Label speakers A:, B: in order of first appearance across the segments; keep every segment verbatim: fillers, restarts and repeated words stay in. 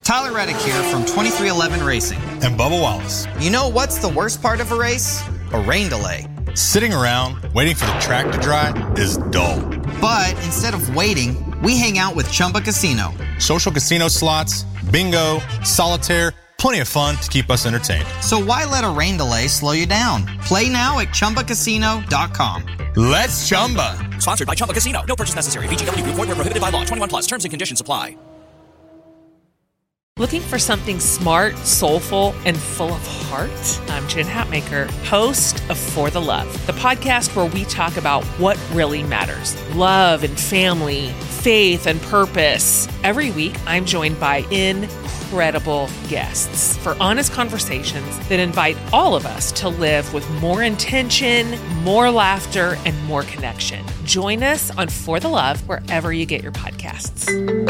A: Tyler Reddick here from twenty-three eleven Racing.
B: And Bubba Wallace.
A: You know what's the worst part of a race? A rain delay.
B: Sitting around waiting for the track to dry is dull.
A: But instead of waiting, we hang out with Chumba Casino.
B: Social casino slots, bingo, solitaire, plenty of fun to keep us entertained.
A: So why let a rain delay slow you down? Play now at Chumba Casino dot com.
B: Let's Chumba.
C: Sponsored by Chumba Casino. No purchase necessary. V G W Group. Void where prohibited by law. twenty-one plus. Terms and conditions apply.
D: Looking for something smart, soulful, and full of heart? I'm Jen Hatmaker, host of For the Love, the podcast where we talk about what really matters. Love and family, faith and purpose. Every week, I'm joined by incredible guests for honest conversations that invite all of us to live with more intention, more laughter, and more connection. Join us on For the Love wherever you get your podcasts.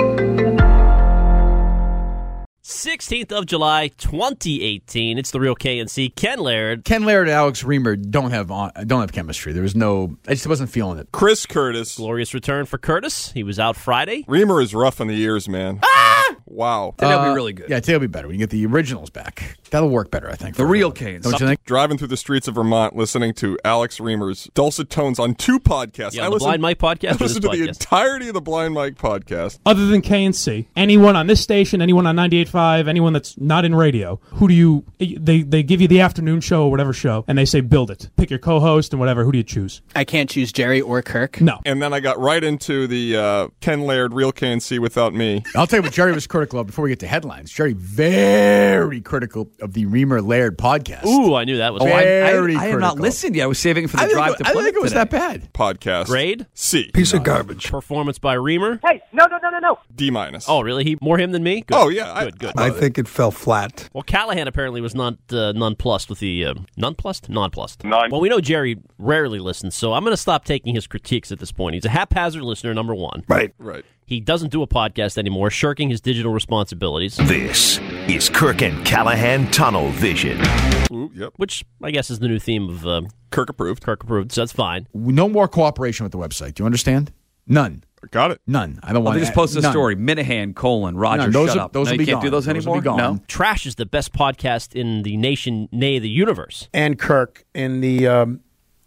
E: sixteenth of July, twenty eighteen. It's the Real K N C. Ken Laird.
F: Ken Laird and Alex Reamer don't have on, don't have chemistry. There was no. I just wasn't feeling it.
G: Chris Curtis.
E: Glorious return for Curtis. He was out Friday.
G: Reamer is rough on the ears, man.
F: Ah!
G: Wow.
F: That'll
H: uh,
F: be really good. Yeah, today will be better. We can get the originals back. That'll work better, I think.
H: The real K N C.
F: Don't you think?
G: Driving through the streets of Vermont, listening to Alex Reamer's dulcet tones on two podcasts.
E: Yeah,
G: I
E: the
G: listened,
E: Blind Mike podcast.
G: I listened to the
E: podcast?
G: entirety of the Blind Mike podcast.
I: Other than K N C, anyone on this station, anyone on ninety-eight point five, anyone that's not in radio, who do you, they, they give you the afternoon show or whatever show, and they say build it. Pick your co-host and whatever. Who do you choose?
J: I can't choose Jerry or Kirk.
I: No.
G: And then I got right into the uh, Ken Laird, Real K N C without me.
F: I'll tell you what Jerry was critical of before we get to headlines. Jerry, very critical of the Reamer Laird podcast.
E: Ooh, I knew that was
H: Oh,
E: right.
H: I, I,
F: Very
H: I have not
F: critical.
H: listened yet. I was saving it for the
F: I,
H: drive
F: think,
H: to
F: I
H: Plymouth
F: think it was
H: today.
F: that bad.
G: Podcast.
E: Grade?
G: C.
H: Piece of garbage.
E: Performance by Reamer.
K: Hey, no, no, no, no, no.
G: D minus.
E: Oh, really? He more him than me? Good.
G: Oh, yeah. I-
E: Good, good.
G: I-
H: I think it fell flat.
E: Well, Callahan apparently was not uh, nonplussed with the... Uh, nonplussed? Nonplussed.
G: Non-
E: Well, we know Jerry rarely listens, so I'm going to stop taking his critiques at this point. He's a haphazard listener, number one.
H: Right.
G: Right.
E: He doesn't do a podcast anymore, shirking his digital responsibilities.
L: This is Kirk and Callahan Tunnel Vision.
G: Ooh, yep.
E: Which I guess is the new theme of uh,
G: Kirk approved.
E: Kirk approved, so that's fine.
F: No more cooperation with the website. Do you understand? None.
G: Got it.
F: None. I don't
H: Well,
F: want
H: they just posted a
F: none.
H: story. Minahan, colon, Roger,
F: None. Those
H: shut
F: are-
H: up.
F: those
H: no,
F: will
H: you
F: be
H: can't do
F: gone.
H: those
F: Those will
H: anymore?
F: be gone.
H: No?
E: Trash is the best podcast in the nation, nay, the universe.
K: And Kirk in the, um,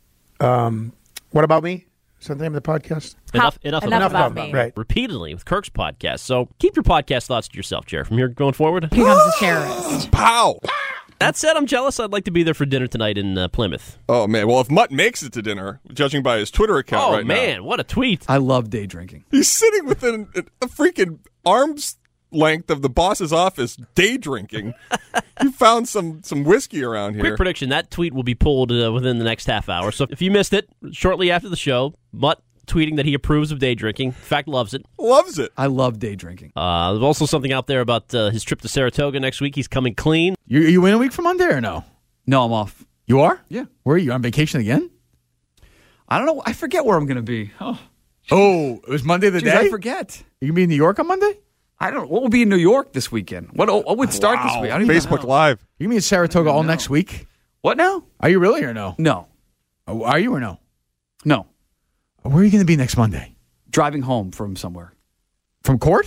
K: um, what about me? Is that the name of the podcast?
E: Enough, enough,
M: enough
E: about,
M: about me.
K: Right.
E: Repeatedly with Kirk's podcast. So keep your podcast thoughts to yourself, Jared. From here going forward.
M: Here comes the terrorist.
G: Pow!
E: That said, I'm jealous. I'd like to be there for dinner tonight in uh, Plymouth.
G: Oh, man. Well, if Mutt makes it to dinner, judging by his Twitter account
E: Oh,
G: right now.
E: man, what a tweet.
H: I love day drinking.
G: He's sitting within a freaking arm's length of the boss's office, day drinking. You found some some whiskey around here.
E: Quick prediction, that tweet will be pulled uh, within the next half hour. So if you missed it, shortly after the show, Mutt tweeting that he approves of day drinking. In fact, loves it.
G: Loves it.
H: I love day drinking.
E: Uh, there's also something out there about uh, his trip to Saratoga next week. He's coming clean.
F: You, you in a week from Monday or no?
H: No, I'm off.
F: You are?
H: Yeah.
F: Where are you? On vacation again?
H: I don't know. I forget where I'm going to be. Oh,
F: Oh, it was Monday the
H: geez,
F: day?
H: I forget.
F: You can be in New York on Monday?
H: I don't know. What will be in New York this weekend? What, what would start this week? I don't even
G: Facebook
H: know.
G: Live.
F: You can be in Saratoga all next week?
H: What now?
F: Are you really or no?
H: No.
F: Oh, are you or no?
H: No.
F: Where are you going to be next Monday?
H: Driving home from somewhere.
F: From court?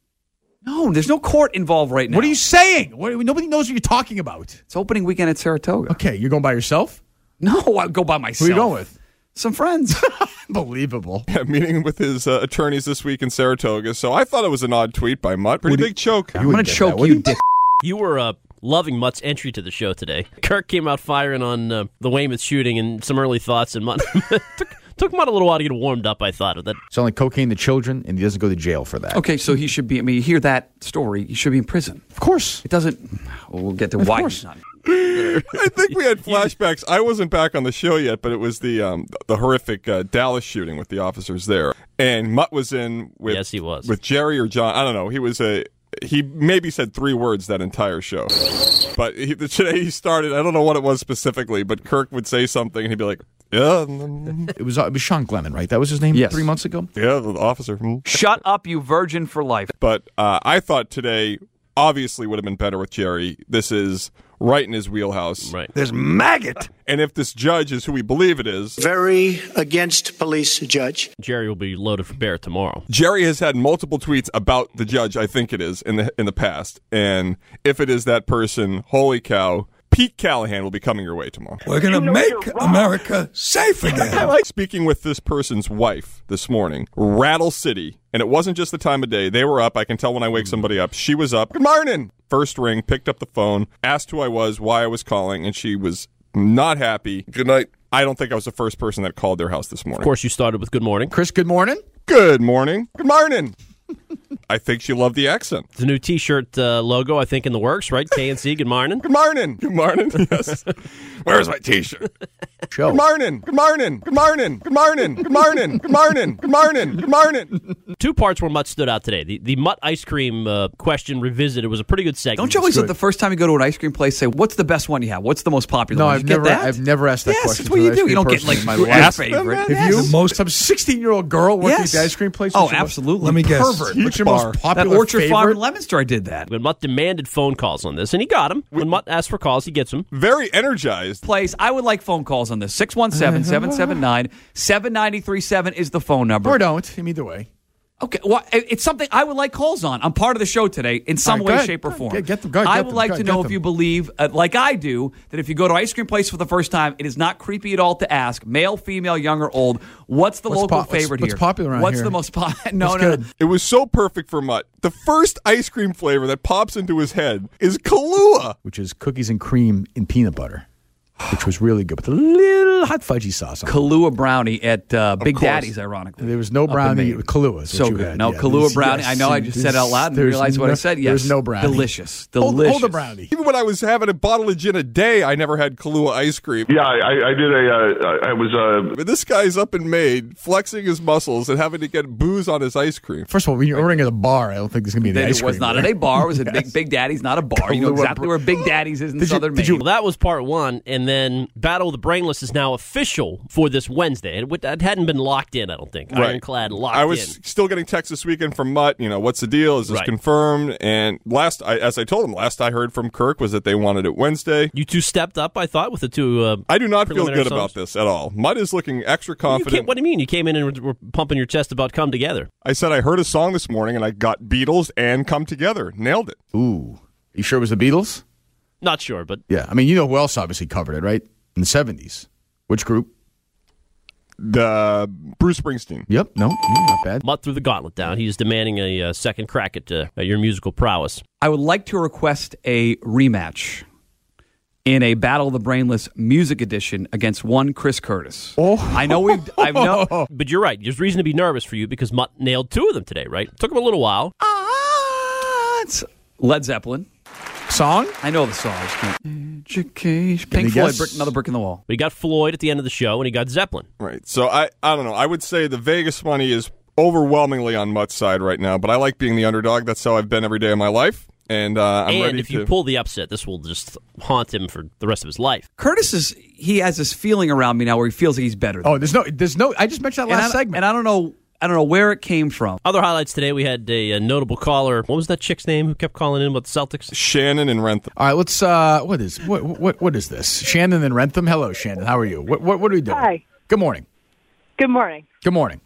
H: No, there's no court involved right now.
F: What are you saying? What, nobody knows what you're talking about.
H: It's opening weekend at Saratoga.
F: Okay, you're going by yourself?
H: No, I go by myself.
F: Who are you going with?
H: Some friends.
F: Unbelievable.
G: Yeah, meeting with his uh, attorneys this week in Saratoga. So I thought it was an odd tweet by Mutt. Pretty big choke.
H: I'm going to choke you, dick.
E: You were uh, loving Mutt's entry to the show today. Kirk came out firing on uh, the Weymouth shooting and some early thoughts, and Mutt took, took Mutt a little while to get warmed up, I thought. Of that.
F: It's only cocaine to children, and he doesn't go to jail for that.
H: Okay, so he should be, I mean, you hear that story, he should be in prison.
F: Of course.
H: It doesn't, well, we'll get to
F: Of
H: why
F: course.
H: he's not.
G: I think we had flashbacks. I wasn't back on the show yet, but it was the um, the horrific uh, Dallas shooting with the officers there. And Mutt was in with,
E: Yes, he was.
G: with Jerry or John. I don't know. He was a he maybe said three words that entire show. But he, today he started, I don't know what it was specifically, but Kirk would say something and he'd be like, yeah.
F: It was, uh, it was Sean Glennon, right? That was his name
H: Yes.
F: three months ago?
G: Yeah, the officer.
H: Shut up, you virgin for life.
G: But uh, I thought today obviously would have been better with Jerry. This is right in his wheelhouse.
E: Right.
M: There's maggot.
G: And if this judge is who we believe it is,
M: Very against police judge.
E: Jerry will be loaded for bear tomorrow.
G: Jerry has had multiple tweets about the judge, I think it is, in the in the past. And if it is that person, holy cow, Pete Callahan will be coming your way tomorrow.
M: We're going to make America safe again.
G: I like speaking with this person's wife this morning, Rattle City. And it wasn't just the time of day. They were up. I can tell when I wake somebody up. She was up. Good morning. First ring, picked up the phone, asked who I was, why I was calling, and she was not happy. Good night. I don't think I was the first person that called their house this morning.
E: Of course, you started with good morning.
F: Chris, good morning.
G: Good morning. Good morning. I think she loved the accent.
E: It's a new T-shirt uh, logo, I think, in the works, right? K N C, good morning.
G: Good morning. Good morning. Yes. Where's my T-shirt?
F: Show.
G: Good morning. Good morning. Good morning. Good morning. Good morning. Good morning. Good morning. Good morning.
E: Two parts where Mutt stood out today. The the Mutt ice cream uh, question revisited was a pretty good segment.
H: Don't you always, at the first time you go to an ice cream place, say, what's the best one you have? What's the most popular
F: No,
H: one?
F: I've
H: You get
F: never,
H: that?
F: I've never asked that
H: Yes,
F: question.
H: that's what
F: to
H: you
F: an
H: do.
F: ice
H: You
F: cream
H: don't get,
F: person
H: like,
F: in my
H: your
F: life.
H: favorite.
F: Have
H: Yes.
F: you? Most some sixteen-year-old girl working
H: Yes.
F: at the ice cream place.
H: Oh,
F: What's your most-
H: absolutely.
M: Let me guess.
F: Pervert. What's your most
H: That
F: popular
H: Orchard
F: favorite?
H: Farm in Leominster, I did that.
E: When Mutt demanded phone calls on this, and he got them. When Mutt asks for calls, he gets them.
G: Very energized.
H: Place. I would like phone calls on this. six one seven, seven seven nine, seven nine three seven is the phone number.
F: Or don't. Either way.
H: Okay, well, it's something I would like calls on. I'm part of the show today in some
F: All right,
H: way,
F: go ahead.
H: shape, or form.
F: Get- get them, go ahead,
H: I
F: get
H: would
F: them,
H: like
F: go
H: to
F: ahead,
H: know
F: get
H: if
F: them.
H: you believe, uh, like I do, that if you go to ice cream place for the first time, it is not creepy at all to ask, male, female, young, or old, what's the
F: What's
H: local
F: po- what's-
H: favorite
F: what's
H: here?
F: popular around
H: What's
F: here?
H: the most popular? No,
F: That's
H: no,
F: good.
H: no.
G: It was so perfect for Mutt. The first ice cream flavor that pops into his head is Kahlua.
F: Which is cookies and cream in peanut butter, which was really good with a little hot fudgy sauce on it.
H: Kahlua brownie at uh, Big
F: course.
H: Daddy's, ironically.
F: There was no
H: Up in
F: brownie.
H: Maine.
F: Kahlua is
H: So
F: what you
H: good.
F: had.
H: No,
F: Yeah,
H: Kahlua
F: there's-
H: brownie.
F: yes,
H: I know I just said it out loud and
F: there's
H: realized what I
F: no-
H: said. Yes.
F: There's no brownie.
H: Delicious.
F: Hold,
H: Delicious.
F: hold the brownie.
G: Even when I was having a bottle of gin a day, I never had Kahlua ice cream.
N: Yeah, I, I did a. Uh, I was. Uh,
G: But this guy's up and made, flexing his muscles and having to get booze on his ice cream.
F: First of all, when you're ordering at a bar, I don't think there's going to be the
H: Then
F: ice
H: it
F: cream.
H: was not at
F: there.
H: a bar. It was at
F: Yes.
H: Big Big Daddy's, not a bar. You know
F: Kahlua
H: exactly
F: br-
H: where Big Daddy's is in
F: Did you-
H: Southern
F: did
H: Maine.
E: Well, that was part one, and then Battle of the Brainless is now official for this Wednesday. It, would- it hadn't been locked in, I don't think.
G: Right.
E: Ironclad locked
G: I was
E: in.
G: still getting texts this weekend from Mutt. You know, what's the deal? Is this
E: Right.
G: confirmed? And last, I, as I told him, last I heard from Kirk was that they wanted it Wednesday.
E: You two stepped up, I thought, with the two. Uh,
G: I do not feel
E: preliminary
G: good about
E: songs.
G: this at all. Mutt is looking extra
E: You came,
G: confident.
E: what do you mean? You came in and were, were pumping your chest about Come Together.
G: I said I heard a song this morning and I got Beatles and Come Together. Nailed it.
F: Ooh. You sure it was the Beatles?
E: Not sure, but
F: Yeah. I mean, you know who else obviously covered it, right? In the seventies. Which group?
G: The Bruce Springsteen.
F: Yep. No, mm, not bad.
E: Mutt threw the gauntlet down. He's demanding a uh, second crack at, uh, at your musical prowess.
H: I would like to request a rematch in a Battle of the Brainless Music Edition against one Chris Curtis.
F: Oh.
H: I know we've. I've no.
E: But you're right. There's reason to be nervous for you because Mutt nailed two of them today, right? Took him a little while.
H: Ah, it's Led Zeppelin.
F: Song?
H: I know the song. I just can't. Education. Pink
F: Any
H: Floyd.
F: guess?
H: Brick, another brick in the wall.
E: But he got Floyd at the end of the show, and he got Zeppelin.
G: Right. So I, I don't know. I would say the Vegas money is overwhelmingly on Mutt's side right now, but I like being the underdog. That's how I've been every day of my life. And uh, I'm
E: and
G: ready
E: if you
G: to.
E: pull the upset, this will just haunt him for the rest of his life.
H: Curtis is. He has this feeling around me now where he feels like he's better. Than
F: Oh, there's no, there's no. I just mentioned that
H: and
F: last
H: I,
F: segment.
H: and I don't know. I don't know where it came from.
E: Other highlights today, we had a, a notable caller. What was that chick's name who kept calling in about the Celtics?
G: Shannon and Rentham.
F: All right, let's. Uh, what is what what what is this? Shannon and Rentham. Hello, Shannon. How are you? What what what are we doing?
O: Hi.
F: Good morning.
O: Good morning.
F: Good morning.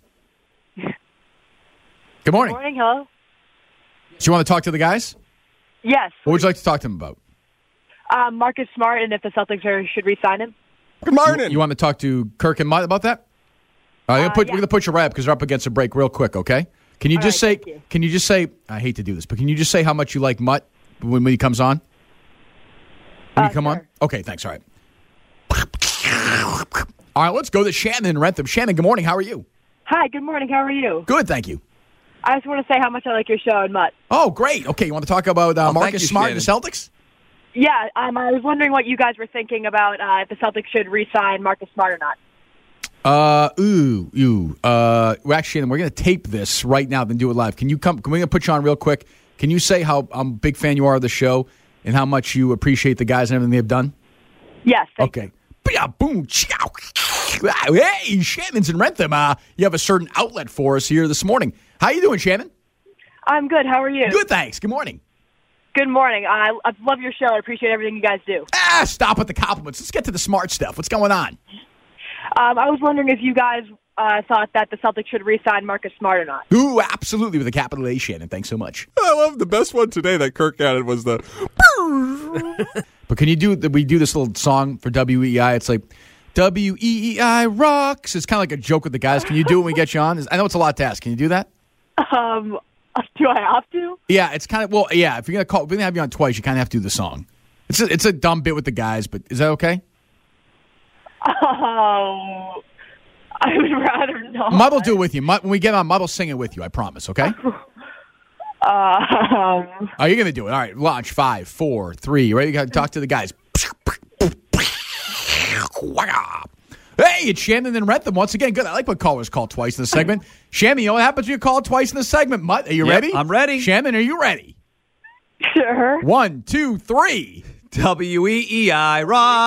F: Good morning.
O: Morning, hello.
F: Do you want to talk to the guys?
O: Yes.
F: What would you like to talk to them about?
O: Um, Marcus Smart, and if the Celtics are, should re-sign him.
G: Good morning.
F: You, you want to talk to Kirk and Mutt about that? All right, I'm gonna
O: Uh,
F: put,
O: yeah.
F: We're going to put you right up because we're up against a break real quick, okay? Can you
O: All
F: just
O: right,
F: say,
O: thank you.
F: can you just say, I hate to do this, but can you just say how much you like Mutt when, when he comes on? When
O: Uh,
F: you come
O: sure.
F: on? Okay, thanks. All right. All right, let's go to Shannon and Rentham. Shannon, good morning. How are you?
O: Hi, good morning. How are you?
F: Good, thank you.
O: I just want to say how much I like your show and Mutt.
F: Oh, great. Okay, you want to talk about uh,
H: Oh, thank
F: Marcus
H: you,
F: Smart and the
H: Shannon.
F: Celtics?
O: Yeah, um, I was wondering what you guys were thinking about uh, if the Celtics should re-sign Marcus Smart or not.
F: Uh, ooh, ooh. Uh, well, actually, Shannon, we're going to tape this right now, then do it live. Can you come? Can we put you on real quick? Can you say how I'm a big fan you are of the show and how much you appreciate the guys and everything they've done?
O: Yes. Thank
F: Okay. Bia, boom, chow. Hey, Shannon's and Rentham. Uh, you have a certain outlet for us here this morning. How you doing, Shannon?
O: I'm good. How are you?
F: Good, thanks. Good morning.
O: Good morning. I, I love your show. I appreciate everything you guys do.
F: Ah, stop with the compliments. Let's get to the smart stuff. What's going on?
O: Um, I was wondering if you guys uh, thought that the Celtics should re-sign Marcus Smart or not.
F: Ooh, absolutely, with a capital A, Shannon. Thanks so much.
G: I love the best one today that Kirk added was the.
F: But can you do? We do this little song for W E I. It's like W E E I rocks. It's kind of like a joke with the guys. Can you do it when we get you on? I know it's a lot to ask. Can you do that?
O: Um, do I have to?
F: Yeah, it's kind of well. Yeah, if you're gonna call, if we're gonna have you on twice, you kind of have to do the song. It's a, it's a dumb bit with the guys, but is that okay?
O: Oh, I would rather not.
F: Mud will do it with you. Mud, when we get on, Mud will sing it with you. I promise. Okay.
O: Um,
F: Are you going to do it? All right, launch. Five, four, three. You ready to talk to the guys? Hey, it's Shannon and Rentham once again. Good. I like when callers call twice in the segment. Shannon, you know what happens when you call twice in the segment? Mutt, are you
H: Yep,
F: ready?
H: I'm ready.
F: Shannon, are you ready?
O: Sure.
F: One, two, three.
H: W E E I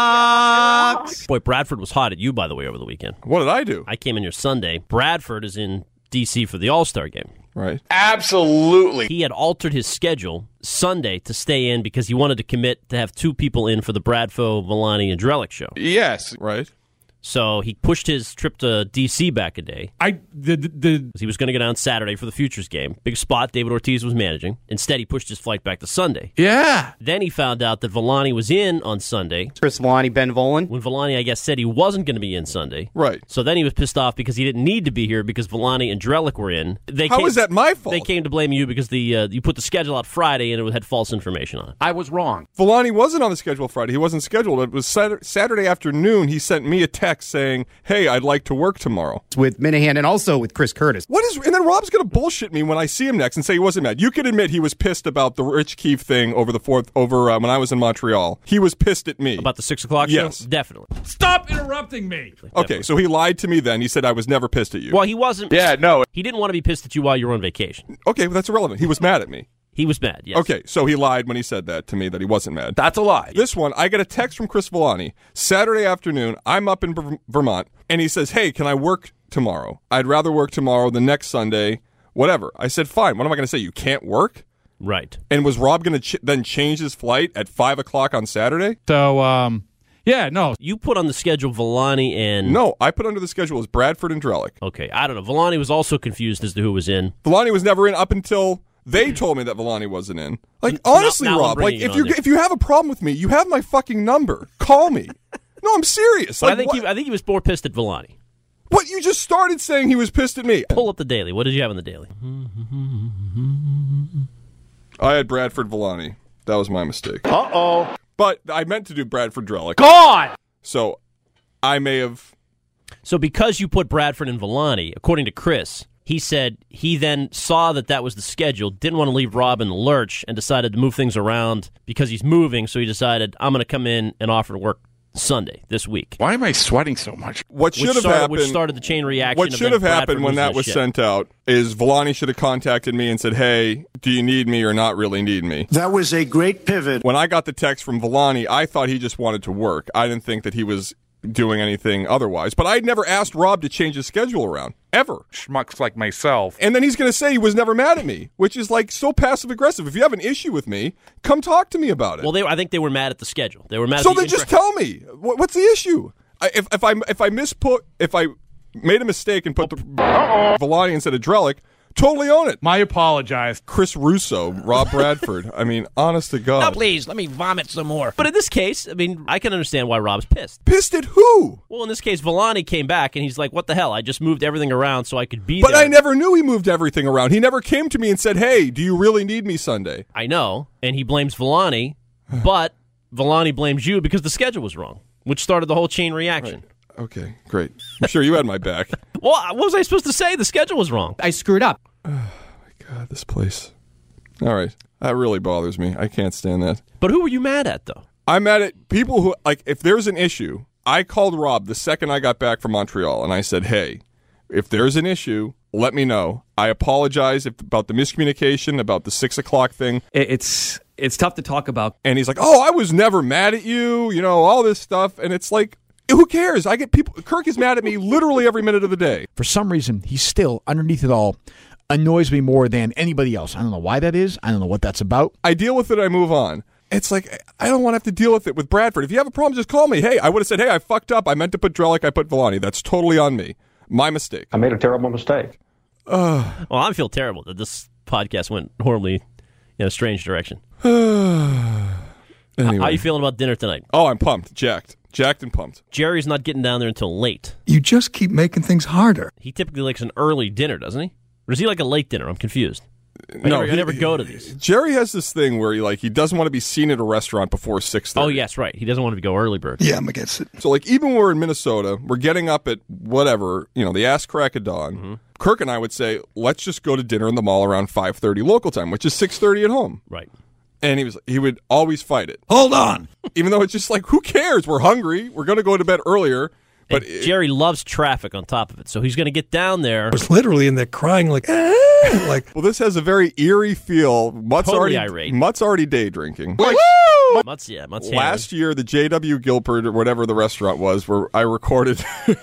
H: rocks.
E: Boy, Bradford was hot at you, by the way, over the weekend.
G: What did I do?
E: I came in your Sunday. Bradford is in D C for the All-Star game.
G: Right.
P: Absolutely.
E: He had altered his schedule Sunday to stay in because he wanted to commit to have two people in for the Bradfo, Villani, and Drellick show.
G: Yes. Right.
E: So he pushed his trip to D C back a day.
F: I the the
E: He was going to go down Saturday for the Futures game. Big spot. David Ortiz was managing. Instead, he pushed his flight back to Sunday.
F: Yeah.
E: Then he found out that Villani was in on Sunday.
J: Chris Villani, Ben Volen.
E: When Villani, I guess, said he wasn't going to be in Sunday.
G: Right.
E: So then he was pissed off because he didn't need to be here because Villani and Drellick were in. They
G: How
E: came,
G: is that my fault?
E: They came to blame you because the uh, you put the schedule out Friday and it had false information on it.
H: I was wrong.
G: Villani wasn't on the schedule Friday. He wasn't scheduled. It was Saturday, Saturday afternoon. He sent me a text saying, hey, I'd like to work tomorrow.
J: With Minahan and also with Chris Curtis.
G: What is? And then Rob's going to bullshit me when I see him next and say he wasn't mad. You can admit he was pissed about the Rich Keefe thing over the fourth, over uh, when I was in Montreal. He was pissed at me.
E: About the six o'clock
G: yes.
E: show? Definitely.
I: Stop interrupting me.
G: Okay, so he lied to me then. He said I was never pissed at you.
E: Well, he wasn't.
G: Yeah, no.
E: He didn't want to be pissed at you while you were on vacation.
G: Okay, but that's irrelevant. He was mad at me.
E: He was mad, yes.
G: Okay, so he lied when he said that to me, that he wasn't mad.
H: That's a lie.
G: This one, I get a text from Chris Villani. Saturday afternoon, I'm up in Ver- Vermont, and he says, hey, can I work tomorrow? I'd rather work tomorrow than next Sunday, whatever. I said, fine. What am I going to say? You can't work?
E: Right.
G: And was Rob going to ch- then change his flight at five o'clock on Saturday?
I: So, um, yeah, no.
E: You put on the schedule Villani and...
G: No, I put under the schedule as Bradford and Drellick.
E: Okay, I don't know. Villani was also confused as to who was in.
G: Villani was never in up until... They told me that Villani wasn't in. Like, honestly,
E: now, now
G: Rob, like,
E: you
G: if you
E: there.
G: if you have a problem with me, you have my fucking number. Call me. No, I'm serious.
E: But
G: Like,
E: I think
G: what,
E: he, I think he was more pissed at Villani.
G: what you just started saying he was pissed at me.
E: Pull up the daily. What did you have in the daily?
G: I had Bradford Villani. That was my mistake.
P: Uh-oh.
G: But I meant to do Bradford Drellick.
P: God!
G: So I may have...
E: So because you put Bradford and Villani, according to Chris, he said he then saw that that was the schedule, didn't want to leave Rob in the lurch, and decided to move things around because he's moving, so he decided, I'm going to come in and offer to work Sunday, this week.
P: Why am I sweating so much?
G: What should
E: which
G: have
E: started,
G: happened...
E: Which started the chain reaction.
G: What
E: of
G: should
E: then
G: have
E: Bradford
G: happened when
E: losing
G: that
E: his
G: was
E: shit.
G: sent out is Villani should have contacted me and said, hey, do you need me or not really need me?
M: That was a great pivot.
G: When I got the text from Villani, I thought he just wanted to work. I didn't think that he was doing anything otherwise. But I'd never asked Rob to change his schedule around. Ever.
P: Schmucks like myself.
G: And then he's going to say he was never mad at me, which is like so passive-aggressive. If you have an issue with me, come talk to me about it.
E: Well, they, I think they were mad at the schedule. They were mad
G: so
E: at the
G: then just
E: intra-
G: tell me. What, what's the issue? I, if, if, I, if I misput, if I made a mistake and put the Uh-oh. Villani instead of Drellick, totally own it.
P: My apologize.
G: Chris Russo, Rob Bradford. I mean, honest to God.
C: Now, please, let me vomit some more.
E: But in this case, I mean, I can understand why Rob's pissed.
G: Pissed at who?
E: Well, in this case, Villani came back, and he's like, what the hell? I just moved everything around so I could be
G: But
E: there.
G: I never knew he moved everything around. He never came to me and said, hey, do you really need me Sunday?
E: I know, and he blames Villani, but Villani blames you because the schedule was wrong, which started the whole chain reaction.
G: Right. Okay, great. I'm sure you had my back.
E: Well, what was I supposed to say? The schedule was wrong.
J: I screwed up.
G: Oh, my God, this place. All right. That really bothers me. I can't stand that.
E: But who were you mad at, though?
G: I'm mad at people who, like, if there's an issue, I called Rob the second I got back from Montreal, and I said, hey, if there's an issue, let me know. I apologize if, about the miscommunication, about the six o'clock thing.
H: It's it's tough to talk about.
G: And he's like, oh, I was never mad at you, you know, all this stuff. And it's like, who cares? I get people. Kirk is mad at me literally every minute of the day.
F: For some reason, he's still, underneath it all, annoys me more than anybody else. I don't know why that is. I don't know what that's about.
G: I deal with it, I move on. It's like, I don't want to have to deal with it with Bradford. If you have a problem, just call me. Hey, I would have said, hey, I fucked up. I meant to put Drellick. I put Villani. That's totally on me. My mistake.
Q: I made a terrible mistake.
G: Uh,
E: well, I feel terrible that this podcast went horribly in a strange direction.
G: Anyway.
E: How are you feeling about dinner tonight?
G: Oh, I'm pumped. Jacked. Jacked and pumped.
E: Jerry's not getting down there until late.
M: You just keep making things harder.
E: He typically likes an early dinner, doesn't he? Or does he like a late dinner? I'm confused. I
G: No,
E: never,
G: he-
E: I never go to these.
G: Jerry has this thing where he like he doesn't want to be seen at a restaurant before six thirty.
E: Oh, yes, right. He doesn't want to go early bird.
M: Yeah, I'm against it.
G: So like even when we're in Minnesota, we're getting up at whatever, you know, the ass crack of dawn.
E: Mm-hmm.
G: Kirk and I would say, let's just go to dinner in the mall around five thirty local time, which is six thirty at home.
E: Right.
G: And he was he would always fight it.
M: Hold on.
G: Even though it's just like, who cares? We're hungry. We're going to go to bed earlier. But
E: And Jerry loves traffic on top of it, so he's going to get down there.
M: I was literally in there crying like, ah, like.
G: Well, this has a very eerie feel. Mutt's
E: Totally
G: already
E: irate.
G: Mutt's already day drinking. Like,
E: Mutt's, yeah, Mutt's
G: last year, the J W Gilbert or whatever the restaurant was, where I recorded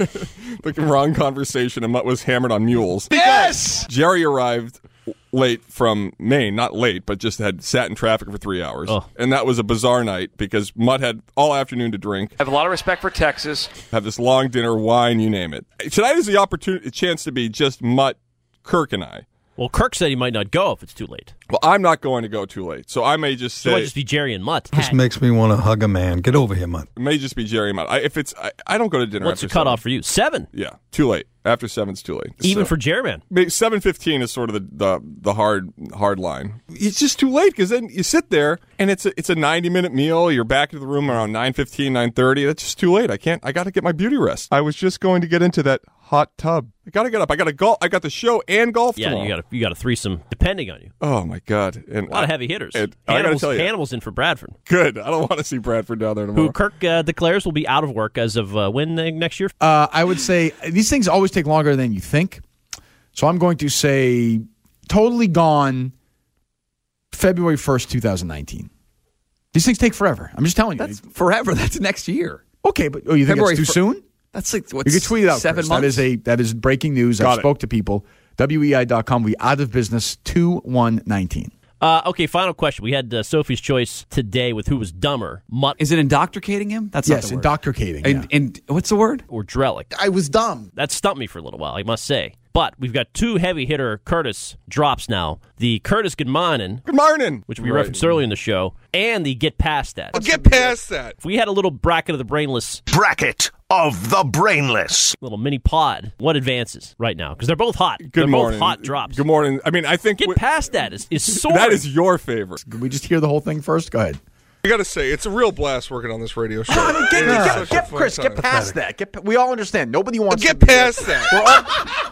G: the wrong conversation and Mutt was hammered on mules.
M: Yes!
G: Jerry arrived late from Maine, not late, but just had sat in traffic for three hours.
E: Oh.
G: And that was a bizarre night because Mutt had all afternoon to drink.
P: I have a lot of respect for Texas.
G: Have this long dinner, wine, you name it. Tonight is the opportunity, chance to be just Mutt, Kirk, and I.
E: Well, Kirk said he might not go if it's too late.
G: Well, I'm not going to go too late, so I may just
E: So it
G: say
E: might just be Jerry and Mutt.
M: This makes me want to hug a man. Get over here, Mutt.
G: it may just be Jerry and Mutt. I, if it's, I, I don't go to dinner.
E: What's
G: after
E: the cutoff
G: seven.
E: for you? Seven?
G: Yeah, too late. After seven's too late.
E: Even
G: So-
E: for Jerry, man.
G: Maybe seven fifteen is sort of the, the, the hard hard line. It's just too late because then you sit there and it's a, it's a ninety minute meal. You're back to the room around nine fifteen, nine thirty. That's just too late. I can't. I got to get my beauty rest. I was just going to get into that hot tub. I got to get up. I got to golf. I got the show and golf
E: Yeah,
G: tomorrow.
E: you got a, you got a threesome depending on you.
G: Oh my god! And
E: A lot of heavy hitters.
G: And I gotta
E: Hannibal's,
G: tell you,
E: Hannibal's in for Bradford,
G: good. I don't want to see Bradford down there tomorrow.
E: who Kirk uh, declares will be out of work as of uh, when uh, next year?
F: Uh, I would say these things always take longer than you think. So I'm going to say totally gone February first, twenty nineteen. These things take forever. I'm just telling you.
H: That's forever. That's next year.
F: Okay, but oh, you think
H: February
F: it's too
H: fir-
F: soon?
H: That's like what?
F: You can tweet it out.
H: Seven
F: Chris.
H: months.
F: That is a that is breaking news.
G: Got
F: I
G: it.
F: spoke to people. W E I dot com. We out of business two one nineteen.
E: Uh, okay, final question. We had uh, Sophie's Choice today with who was dumber, Mutt
H: Is it indoctricating him? That's
F: Yes,
H: not the word.
F: indoctrinating.
H: And,
F: yeah.
H: and what's the word?
E: or Drellick.
R: I was dumb.
E: That stumped me for a little while, I must say. But we've got two heavy hitter Curtis drops now. The Curtis Good Morning,
G: Good morning.
E: which we
G: Right.
E: referenced earlier in the show, and the Get Past That.
P: I'll get past that.
E: If we had a little bracket of the brainless,
L: Bracket of the brainless.
E: little mini pod, what advances right now? Because they're both hot.
G: Good
E: they're
G: morning.
E: both hot drops.
G: Good morning. I mean, I think
E: Get
G: w-
E: Past That is, is soaring.
G: that is your favorite.
F: Can we just hear the whole thing first? Go ahead.
P: I gotta say, it's a real blast working on this radio show.
R: I mean, get,
P: It is
R: get-
P: such a
R: get-
P: fun
R: Chris, get
P: time.
R: past that. Get, we all understand. Nobody wants
P: Get
R: to be
P: past
R: there.
P: that.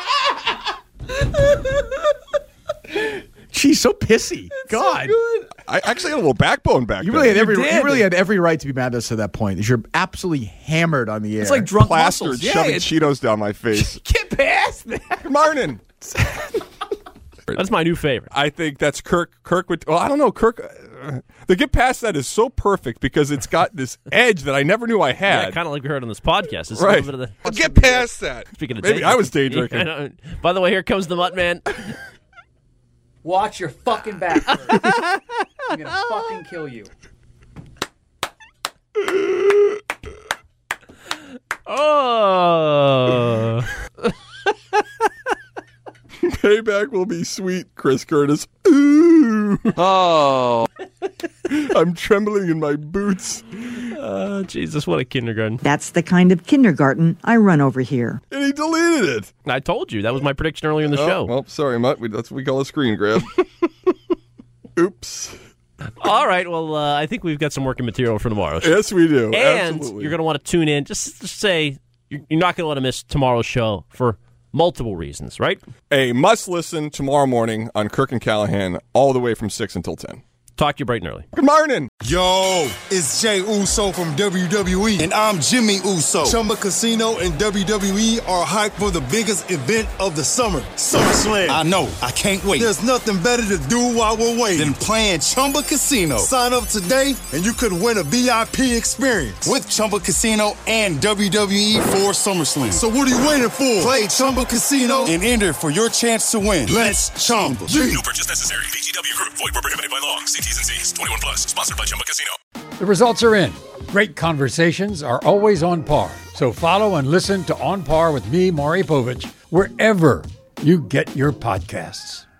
F: She's so pissy. God.
G: I actually had a little backbone back
F: You
G: then.
F: really had every
H: did.
F: you really had every right to be mad at us at that point. You're absolutely hammered on the air.
H: It's like drunk
G: plastered,
H: muscles. Yeah,
G: shoving
H: it's-
G: Cheetos down my face.
H: Get past that.
G: Good morning.
E: That's my new favorite.
G: I think that's Kirk. Kirk would. Well, I don't know. Kirk. Uh, the Get Past That is so perfect because it's got this edge that I never knew I
E: Yeah,
G: had.
E: kind of like we heard on this podcast. It's
G: Right.
E: a little bit of the,
P: I'll get past that.
E: speaking of
G: Maybe
E: day-
G: I was day drinking.
E: I know. By the way, here comes the Mutt Man.
H: Watch your fucking back. I'm gonna fucking kill you.
E: Oh.
G: Payback will be sweet, Chris Curtis. Ooh.
H: Oh.
G: I'm trembling in my boots.
E: Oh, Jesus, what a kindergarten.
S: That's the kind of kindergarten I run over here.
G: And he deleted it.
E: I told you. That was my prediction earlier in the
G: oh,
E: show.
G: Well, sorry, Mutt. We, that's what we call a screen grab. Oops.
E: All right. Well, uh, I think we've got some working material for tomorrow.
G: Yes, we do.
E: And
G: Absolutely.
E: you're going to want to tune in. Just, just say you're, you're not going to want to miss tomorrow's show for multiple reasons, right?
G: A must listen tomorrow morning on Kirk and Callahan all the way from six until ten.
E: Talk to you bright and early.
G: Good morning.
Q: Yo, it's Jay Uso from W W E. And I'm Jimmy Uso. Chumba Casino and W W E are hyped for the biggest event of the summer, SummerSlam. I know. I can't wait. There's nothing better to do while we're waiting than playing Chumba Casino. Sign up today and you could win a V I P experience with Chumba Casino and W W E for SummerSlam. So what are you waiting for? Play Chumba Casino and enter for your chance to win. Let's Chumba.
T: No purchase necessary. V G W Group. Void where prohibited by law. See T's and C's. twenty-one plus. Sponsored by Chumba Casino.
U: The results are in. Great conversations are always on par. So follow and listen to On Par with me, Maury Povich, wherever you get your podcasts.